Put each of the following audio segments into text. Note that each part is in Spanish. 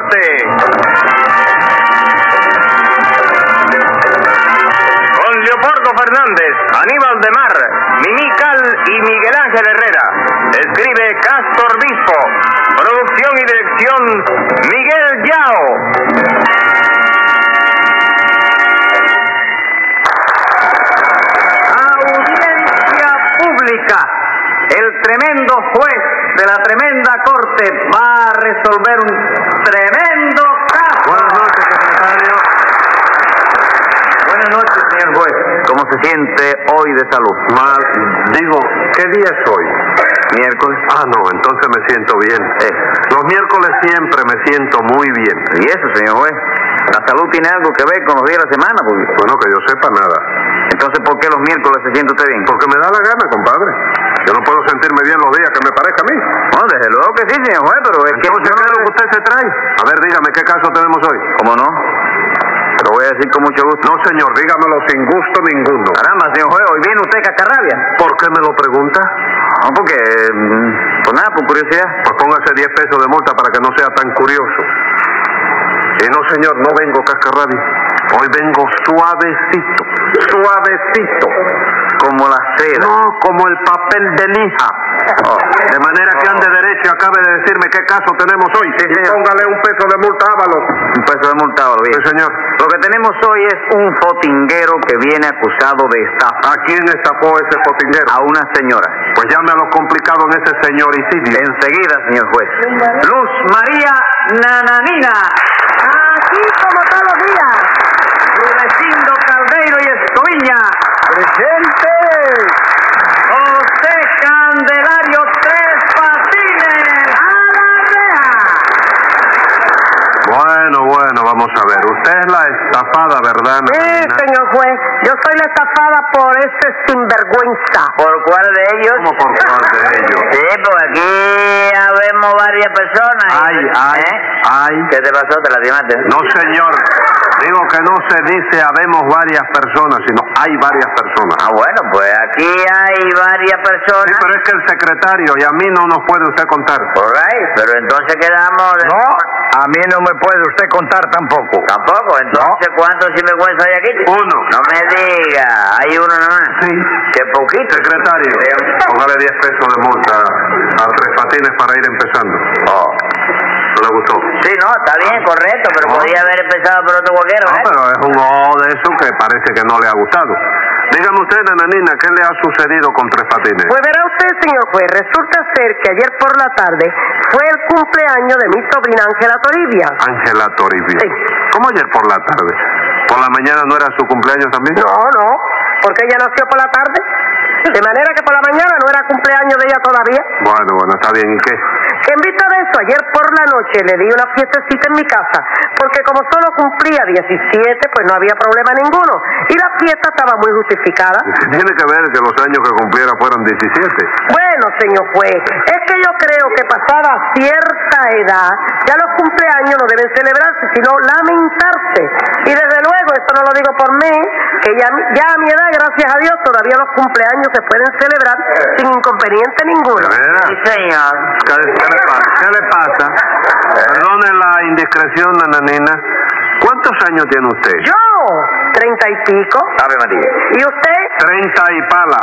Norte. Con Leopoldo Fernández, Aníbal de Mar, Mimí Cal y Miguel Ángel Herrera. Escribe Castro Obispo. Producción y dirección Miguel Yao. Audiencia pública. El tremendo juez de la tremenda corte va a resolver un tremendo caso. Buenas noches, secretario. Buenas noches, señor juez. ¿Cómo se siente hoy de salud? Mal. Digo, ¿qué día es hoy? Miércoles. No, entonces me siento bien. Los miércoles siempre me siento muy bien. ¿Y eso, señor juez? ¿La salud tiene algo que ver con los días de la semana? Bueno, que yo sepa nada. Entonces, ¿por qué los miércoles se siente usted bien? Porque me da la gana, compadre. Yo no puedo sentirme bien los días que me parezca a mí. Bueno, desde luego que sí, señor juez, pero es que... Entonces, ¿qué es lo que usted se trae? A ver, dígame, ¿qué caso tenemos hoy? ¿Cómo no? Lo voy a decir con mucho gusto. No, señor, dígamelo sin gusto ninguno. Caramba, señor juez, hoy viene usted cascarrabia. ¿Por qué me lo pregunta? No, porque... pues nada, por curiosidad. Pues póngase 10 pesos de multa para que no sea tan curioso. Y no, señor, no vengo cascarrabia. Hoy vengo suavecito. Suavecito. Como la seda. No, como el papel de lija. De manera que ande derecho y acabe de decirme qué caso tenemos hoy. Sí, y señor. póngale un peso de multa, Ábalos. Un peso de multa, bien. Sí, señor. Lo que tenemos hoy es un fotinguero que viene acusado de estafa. ¿A quién estafó ese fotinguero? A una señora. Pues llame a lo complicado en ese señoricidio. Enseguida, señor juez. Luz María Nananina. Aquí como todos los días. Rudecindo Caldeiro y Escoviña. ¡Presente! José Candelario Tres Patines. ¡A la reja! Bueno, vamos a ver. Usted es la estafada, ¿verdad, Sí, Nananina? señor juez. Yo soy la estafada por ese sinvergüenza. ¿Por cuál de ellos? ¿Cómo por cuál de ellos? Sí, pues aquí ya vemos varias personas. Ay. ¿Qué te pasó? ¿Te lastimaste? No, señor. Digo que no se dice habemos varias personas, sino hay varias personas. Bueno, pues aquí hay varias Sí, personas. pero es que el secretario y a mí no nos puede usted contar. Por ahí, pero entonces quedamos... A mí no me puede usted contar tampoco. Tampoco, entonces ¿cuántos sinvergüenza hay aquí? Uno. No me diga, hay uno nomás. Sí. Qué poquito. Secretario, póngale 10 pesos de multa a Tres Patines para ir empezando. ¿No le gustó? Sí, no, está bien, correcto, pero podía haber empezado por otro cualquiera, No, ¿verdad? pero es un ojo de eso que parece que no le ha gustado. Dígame usted, Nananina, ¿qué le ha sucedido con Tres Patines? Pues verá usted, señor juez, resulta ser que ayer por la tarde fue el cumpleaños de mi sobrina Ángela Toribia. Ángela Toribia. Sí. ¿Cómo ayer por la tarde? ¿Por la mañana no era su cumpleaños también? No, porque ella nació por la tarde. De manera que por la mañana no era cumpleaños de ella todavía. Bueno, está bien. ¿Y qué? Que en vista de eso, ayer por la noche le di una fiestecita en mi casa, porque como solo cumplía 17, pues no había problema ninguno. Y la fiesta estaba muy justificada. Tiene que ver que los años que cumpliera fueran 17. Bueno, señor juez, es que yo creo que pasada cierta edad, ya los cumpleaños no deben celebrarse, sino lamentarse. Y desde luego, esto no lo digo por mí, que ya a mi edad, gracias a Dios, todavía los cumpleaños se pueden celebrar sin inconveniente ninguno. ¿De veras? Sí, señor. ¿Qué le pasa? Perdone la indiscreción, Nananina. ¿Cuántos años tiene usted? Yo, 30 y pico. Ave María. ¿Y usted? 30 y pala.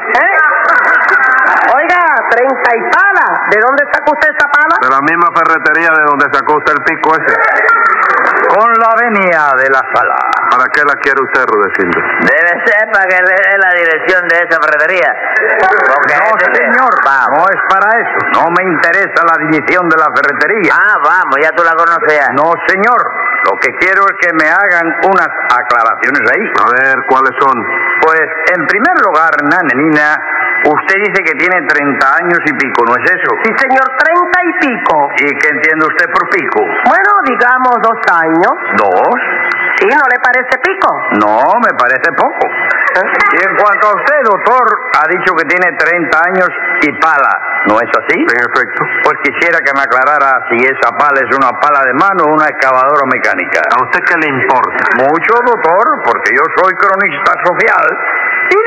Oiga, 30 y pala. ¿De dónde sacó usted esa pala? De la misma ferretería de donde sacó usted el pico ese. Con la venia de la sala. ¿Para qué la quiere usted, Rudecindo? Debe ser para que le dé la dirección de esa ferretería. Porque No, señor, Vamos. no es para eso. No me interesa la dirección de la ferretería. Vamos, ya tú la conoces. No, señor. Lo que quiero es que me hagan unas aclaraciones ahí. A ver, ¿cuáles son? Pues, en primer lugar, Nananina, usted dice que tiene 30 años y pico, ¿no es eso? Sí, señor, 30 y pico. ¿Y qué entiende usted por pico? Bueno, digamos 2 años. ¿2? ¿Sí? ¿No le parece pico? No, me parece poco. Y en cuanto a usted, doctor, ha dicho que tiene 30 años y pala, ¿no es así? En efecto. Pues quisiera que me aclarara si esa pala es una pala de mano o una excavadora mecánica. ¿A usted qué le importa? Mucho, doctor, porque yo soy cronista social y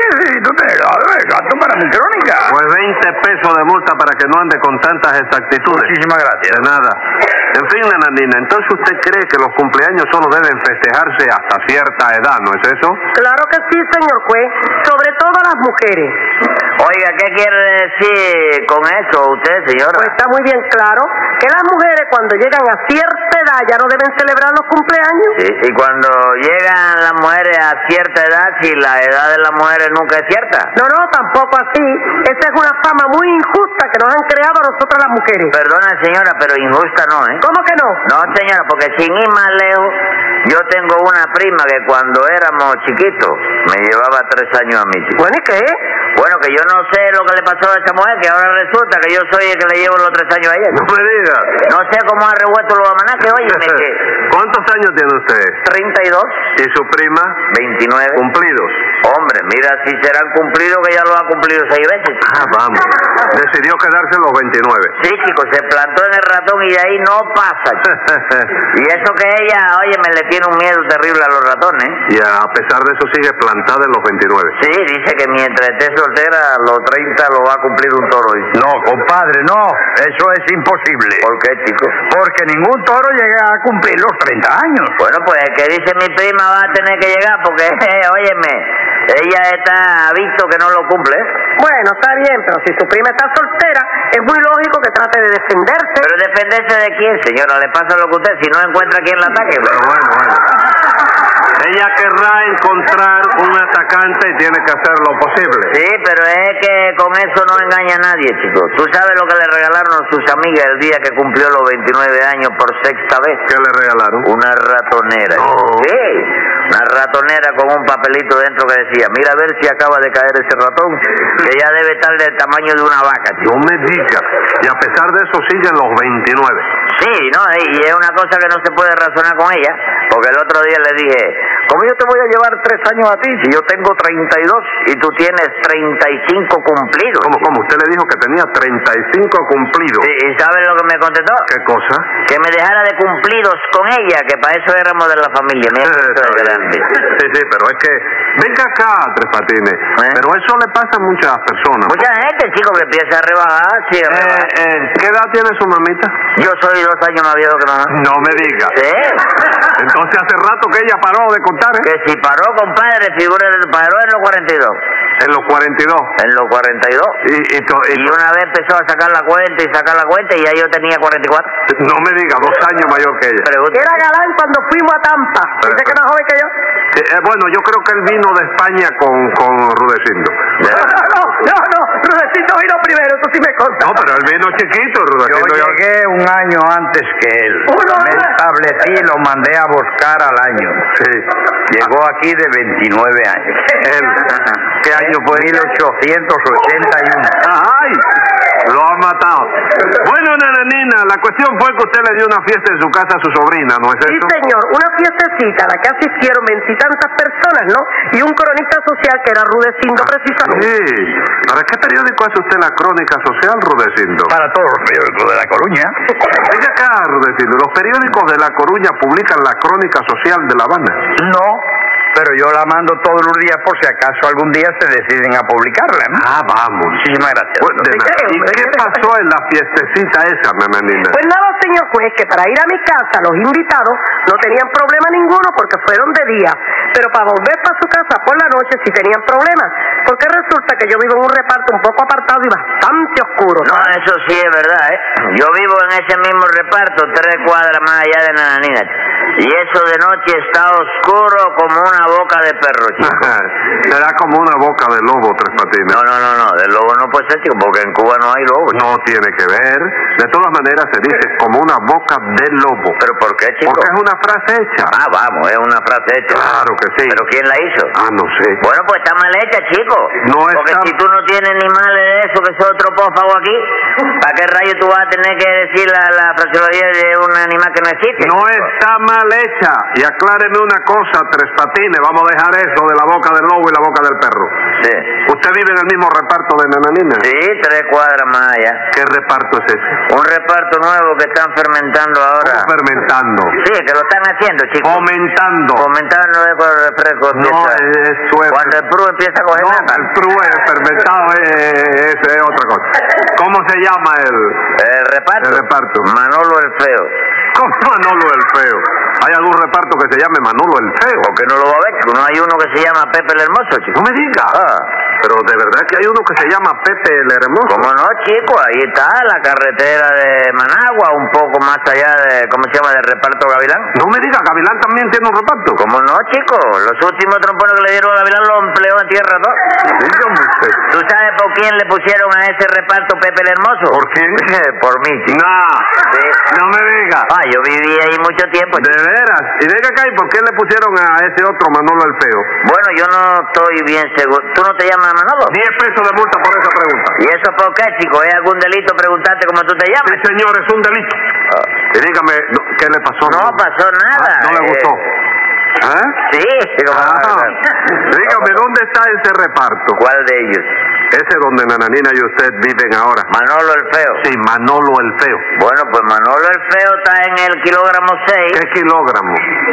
tú te gasto para mi crónica. Pues 20 pesos de multa para que no ande con tantas exactitudes. Muchísimas gracias. De nada. En fin, nananina, entonces usted cree que los cumpleaños solo deben festejarse hasta cierta edad, ¿no es eso? Claro que sí, señor juez, sobre todo a las mujeres. Oiga, ¿qué quiere decir con eso usted, señora? Pues está muy bien claro que las mujeres cuando llegan a cierta edad ya no deben celebrar los cumpleaños. Sí, y cuando llegan las mujeres a cierta edad, si la edad de las mujeres nunca es cierta. No, tampoco así. Esa es una fama muy injusta que nos han creado a nosotras las mujeres. Perdona, señora, pero injusta no, ¿eh? ¿Cómo que no? No, señora, porque sin ir más lejos, yo tengo una prima que cuando éramos chiquitos me llevaba 3 años a mí. Bueno, ¿y qué? Bueno, que yo no sé lo que le pasó a esa mujer, que ahora resulta que yo soy el que le llevo los 3 años a ella. No me diga. No sé cómo ha revuelto los amanaques, óyeme, que ¿Cuántos años tiene usted? 32, ¿Y su prima? 29. Cumplidos. Hombre, mira si serán cumplidos, que ya lo ha cumplido 6 veces. Ah, vamos. Decidió quedarse los 29. Sí, chico, se plantó en el ratón y de ahí no pasa, chico. Y eso que ella, óyeme, le tiene un miedo terrible a los ratones. Y a pesar de eso sigue plantada en los 29. Sí, dice que mientras esté soltera, a los 30 lo va a cumplir un toro, dice. No, compadre, no. Eso es imposible. ¿Por qué, chico? Porque ningún toro llega a cumplir los 30 años. Bueno, pues el que dice mi prima va a tener que llegar porque, óyeme, ella está visto que no lo cumple. Bueno, está bien, pero si su prima está soltera, es muy lógico que trate de defenderse. Pero defenderse de quién, señora, le pasa lo que usted, si no encuentra quien la ataque. Pero bueno. Ella querrá encontrar un atacante y tiene que hacer lo posible. Sí, pero es que con eso no engaña a nadie, chico. ¿Tú sabes lo que le regalaron sus amigas el día que cumplió los 29 años por 6ª vez? ¿Qué le regalaron? Una ratonera. No. Sí, una ratonera con un papelito dentro que decía, mira a ver si acaba de caer ese ratón, que ya debe estar del tamaño de una vaca, chico. No me diga. Y a pesar de eso siguen los 29. Sí, ¿no? Y es una cosa que no se puede razonar con ella, porque el otro día le dije, ¿cómo yo te voy a llevar 3 años a ti si yo tengo 32 y tú tienes 35 cumplidos? ¿Cómo? Usted le dijo que tenía 35 cumplidos. Sí, ¿y sabes lo que me contestó? ¿Qué cosa? Que me dejara de cumplidos con ella, que para eso éramos de la familia. Mira, esto es grande. Sí, pero es que... Venga acá, Tres Patines. Pero eso le pasa a muchas personas. Mucha gente, chico, que empieza a rebajar, sí, a rebajar. ¿Qué edad tiene su mamita? Yo soy 2 años más viejo que mamá. No me diga. ¿Sí? Entonces hace rato que ella paró de contar, ¿eh? Que si paró, compadre, figura, paró en los 42. En los 42. En los 42. Y una vez empezó a sacar la cuenta y ya yo tenía 44. No me diga, 2 años mayor que ella. Era galán cuando fuimos a Tampa. Dice que es más joven que yo. Bueno, yo creo que él vino de España con Rudecindo. No, Rudecindo vino primero, eso sí me consta. No, pero él vino chiquito, Yo Rudecindo. llegué un año antes que él. Me establecí y lo mandé a buscar al año. Sí. Llegó aquí de 29 años. Él. ¿Qué año fue? 1881. ¡Ay! Lo ha matado. Bueno, nananina, la cuestión fue que usted le dio una fiesta en su casa a su sobrina, ¿no es Sí, eso? señor, una fiestecita a la que asistieron 20 y tantas personas, ¿no? Y un cronista social que era Rudecindo precisamente. Sí. ¿Para qué periódico hace usted la crónica social, Rudecindo? Para todos los periódicos de La Coruña. Venga acá, Rudecindo. ¿Los periódicos de La Coruña publican la crónica social de La Habana? No, pero yo la mando todos los días por si acaso algún día se deciden a publicarla, ¿no? Ah, vamos. Muchísimas gracias. Bueno, ¿y qué pasó en la fiestecita esa, nananina? Pues nada, señor juez, que para ir a mi casa los invitados no tenían problema ninguno porque fueron de día, pero para volver para su casa por la noche sí tenían problemas, porque resulta que yo vivo en un reparto un poco apartado y bastante oscuro. No, eso sí es verdad, ¿eh? Yo vivo en ese mismo reparto, 3 cuadras más allá de Nananina. Y eso de noche está oscuro como una boca de perro, chico. Será como una boca de lobo, Tres Patines. No, de lobo no puede ser, chico, porque en Cuba no hay lobo. No tiene que ver. De todas maneras se dice como una boca de lobo. ¿Pero por qué, chico? Porque es una frase hecha. Ah, vamos, es una frase hecha. Claro que sí. ¿Pero quién la hizo? Ah, no sé. Bueno, pues está mal hecha, chico. No porque está- si tú no tienes ni mal de eso, que es otro apófago aquí. ¿Para qué rayo tú vas a tener que decir la fraseología de un animal que no existe? No está mal hecha. Y acláreme una cosa, Tres Patines. Vamos a dejar eso de la boca del lobo y la boca del perro. Sí. ¿Usted vive en el mismo reparto de Nananina? Sí, 3 cuadras más allá. ¿Qué reparto es ese? Un reparto nuevo que están fermentando ahora. ¿Cómo fermentando? Sí, que lo están haciendo, chicos. Fomentando. Fomentando es cuando el refresco No, empieza. eso es... Cuando el prú empieza a coger No, nata. el prú es fermentado, es otra cosa. ¿Cómo se llama El reparto. el reparto? Manolo el Feo. ¿Cómo Manolo el Feo? ¿Hay algún reparto que se llame Manolo el Feo? ¿Por qué no lo va a ver, chico? No hay uno que se llama Pepe el Hermoso, chico. No me diga. Pero de verdad que hay uno que se llama Pepe el Hermoso. ¿Cómo no, chico? Ahí está la carretera de Managua, un poco más allá de, ¿cómo se llama?, del reparto Gavilán. No me diga, Gavilán también tiene un reparto. ¿Cómo no, chico? Los últimos trompones que le dieron a Gavilán los empleó en tierra todo. Dígame usted. ¿Tú sabes por quién le pusieron a ese reparto Pepe el Hermoso? ¿Por quién? Por mí, chico. Nah, Sí. no me diga. Yo viví ahí mucho tiempo, De chico. veras. Y venga acá, ¿y por qué le pusieron a ese otro Manolo el Feo? Bueno, yo no estoy bien seguro. ¿Tú no te llamas Manolo? 10 pesos de multa por esa pregunta. ¿Y eso por qué, chico? ¿Es algún delito preguntarte cómo tú te Sí, llamas? señor, es un delito. Y dígame, ¿qué le pasó? No pasó nada. ¿No le gustó? ¿Eh? Sí. Dígame, ¿dónde está ese reparto? ¿Cuál de ellos? Ese donde Nananina y usted viven ahora. Manolo el Feo. Sí, Manolo el Feo. Bueno, pues Manolo el Feo está en el kilogramo 6. ¿Qué kilogramo?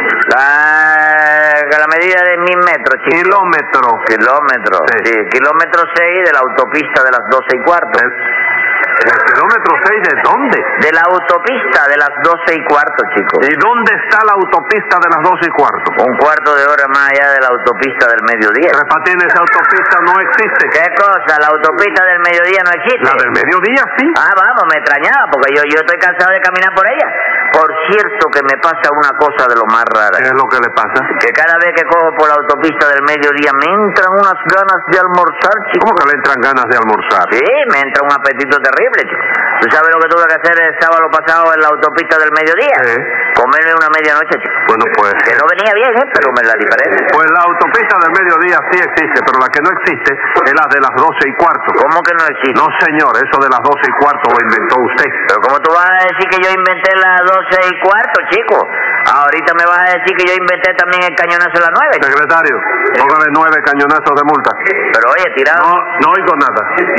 La medida de 1000 metros, chico. Kilómetro. Kilómetro. Sí. Sí, kilómetro 6 de la autopista de las 12:15. ¿El kilómetro 6 de dónde? De la autopista de las 12:15, chico. ¿Y dónde está la autopista de las 12:15? Un cuarto de hora más allá de la autopista del mediodía. Tres Patines, esa autopista no existe. ¿Qué cosa? ¿La autopista del mediodía no existe? La del mediodía, sí. Vamos, me extrañaba, porque yo estoy cansado de caminar por ella. Por cierto que me pasa una cosa de lo más rara. ¿Qué es lo que le pasa? Que cada vez que cojo por la autopista del mediodía me entran unas ganas de almorzar, chico. ¿Cómo que le entran ganas de almorzar? Sí, me entra un apetito terrible, chico. ¿Tú sabes lo que tuve que hacer el sábado pasado en la autopista del mediodía? Sí. Comerme una medianoche, chico. Bueno, pues... Que no venía bien, pero me la diferencia. Pues la autopista del mediodía sí existe, pero la que no existe es la de las 12:15. ¿Cómo que no existe? No, señor, eso de las 12:15 lo inventó usted. Pero ¿cómo tú vas a decir que yo inventé las 12:15, chico? Ahorita me vas a decir que yo inventé también el cañonazo a las 9. Secretario, póngale 9 cañonazos de multa. Pero oye, tirado. No oigo nada.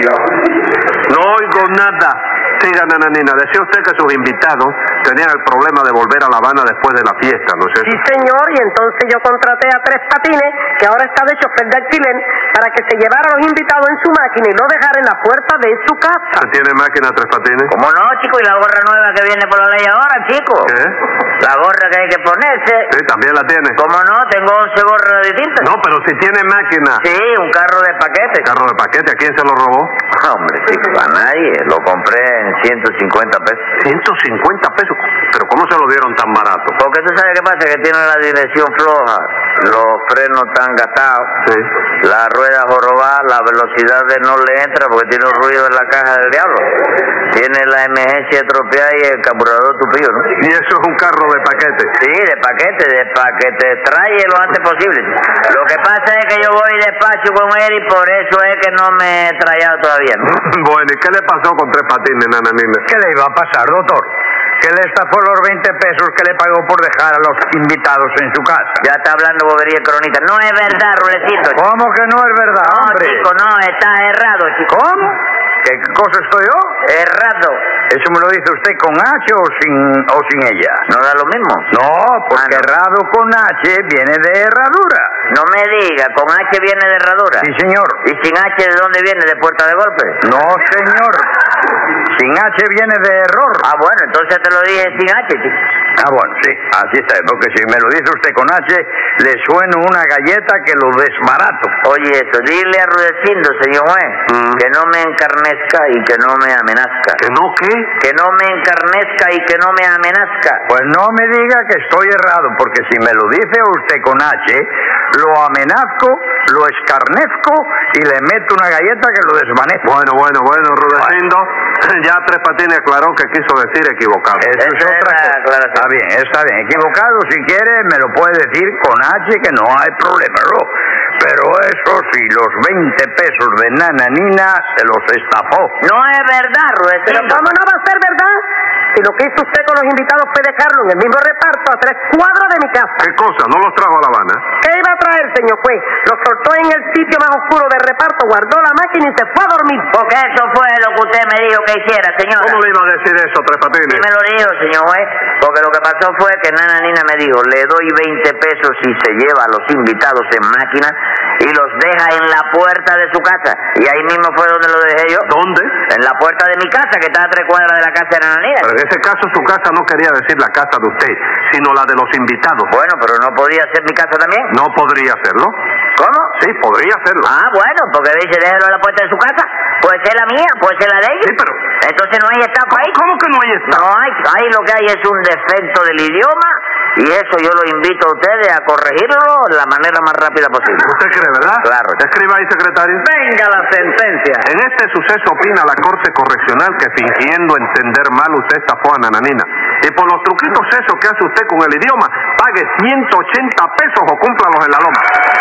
No oigo nada. Siga, Nananina. Decía usted que sus invitados tenían el problema de volver a La Habana después de la fiesta, ¿no es eso? Sí, señor, y entonces yo contraté a Tres Patines, que ahora está de chofer de alquiler, para que se llevara a los invitados en su máquina y lo dejara en la puerta de su casa. ¿Usted tiene máquina, Tres Patines? ¿Cómo no, chico? ¿Y la gorra nueva que viene por la ley ahora, chico? ¿Qué? La gorra que hay que ponerse. Sí, también la tiene. ¿Cómo no? Tengo 11 gorras distintas. No, pero si tiene máquina. Sí, un carro de paquete. Carro de paquete, ¿a quién se lo robó? Hombre, chico, a nadie. Lo compré en 150 pesos. 150 pesos. ¿Pero cómo se lo dieron tan barato? Porque tú sabes qué pasa, que tiene la dirección floja, los frenos están gastados, Sí. la rueda jorobada, la velocidad no le entra porque tiene un ruido en la caja del diablo. Tiene la emergencia estropeada y el carburador tupido, ¿no? Y eso es un carro de paquete. Sí, de paquete, trae lo antes posible. Lo que pasa es que yo voy despacio con él y por eso es que no me he trayado todavía, ¿no? Bueno, ¿y qué le pasó con Tres Patines, Nananina? ¿Qué le iba a pasar, doctor? Que le estafó los 20 pesos que le pagó por dejar a los invitados en su casa. Ya está hablando bobería el cronista. No es verdad, Rulecito. ¿Cómo que no es verdad, No, hombre? chico, no, está errado, chico. ¿Cómo? ¿Qué cosa estoy yo? Errado. ¿Eso me lo dice usted con H o sin ella? ¿No da lo mismo? No, porque no. errado con H viene de herradura. No me diga, con H viene de herradura. Sí, señor. ¿Y sin H de dónde viene? ¿De puerta de golpe? No, señor. Sin H viene de error. Bueno, entonces te lo dije sin H, chico. Bueno, sí, así está, porque si me lo dice usted con H, le suena una galleta que lo desbarato. Oye, eso, dile a Rudecindo, señor juez, que no me encarnezca y que no me amenazca. ¿Que no qué? Que no me encarnezca y que no me amenazca. Pues no me diga que estoy errado, porque si me lo dice usted con H, lo amenazco, lo escarnezco y le meto una galleta que lo desvanezco. Bueno, Rudecindo, ya Tres Patines aclaró que quiso decir equivocado. Eso es Esa es otra la cosa. aclaración. Está bien. Equivocado, si quiere, me lo puede decir con H, que no hay problema, ¿no? Pero eso sí, los 20 pesos de Nananina se los estafó. No es verdad, Ruedecito. Pero ¿cómo no va a ser verdad? Si lo que hizo usted con los invitados fue dejarlo en el mismo reparto a 3 cuadras de mi casa. ¿Qué cosa? ¿No los trajo a La Habana? ¿Qué iba a traer, señor juez? Lo soltó en el sitio más oscuro del reparto, guardó la máquina y se fue a dormir. Porque eso fue lo que usted me dijo que hiciera, señora. ¿Cómo le iba a decir eso, Tres Patines? Sí me lo dijo, señor juez, porque lo que pasó fue que Nananina me dijo, le doy 20 pesos si se lleva a los invitados en máquina y los deja en la puerta de su casa. Y ahí mismo fue donde lo dejé yo. ¿Dónde? En la puerta de mi casa, que está a 3 cuadras de la casa de Nananina. Pero en ese caso su casa no quería decir la casa de usted, sino la de los invitados. Bueno, pero ¿no podía ser mi casa también? ¿No podría hacerlo? ¿Cómo? Sí, podría hacerlo. Ah, bueno, porque dice, déjelo en la puerta de su casa. Puede ser la mía, puede ser la de ellos. Sí, pero... Entonces no hay estafa ahí. ¿Cómo que no hay estafa? No hay, ahí lo que hay es un defecto del idioma y eso yo lo invito a ustedes a corregirlo de la manera más rápida posible. ¿Usted cree, verdad? Claro. Escriba ahí, secretario. Venga la sentencia. En este suceso opina la Corte Correccional que fingiendo entender mal usted estafó a Nananina. Y por los truquitos esos que hace usted con el idioma, pague 180 pesos o cúmplalos en la loma.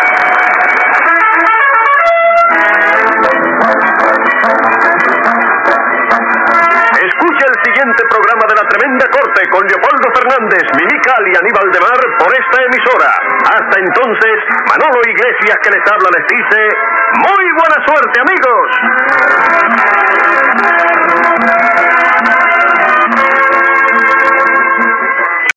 Escuche el siguiente programa de La Tremenda Corte con Leopoldo Fernández, Mimical y Aníbal de Mar por esta emisora. Hasta entonces, Manolo Iglesias que les habla les dice, ¡muy buena suerte, amigos!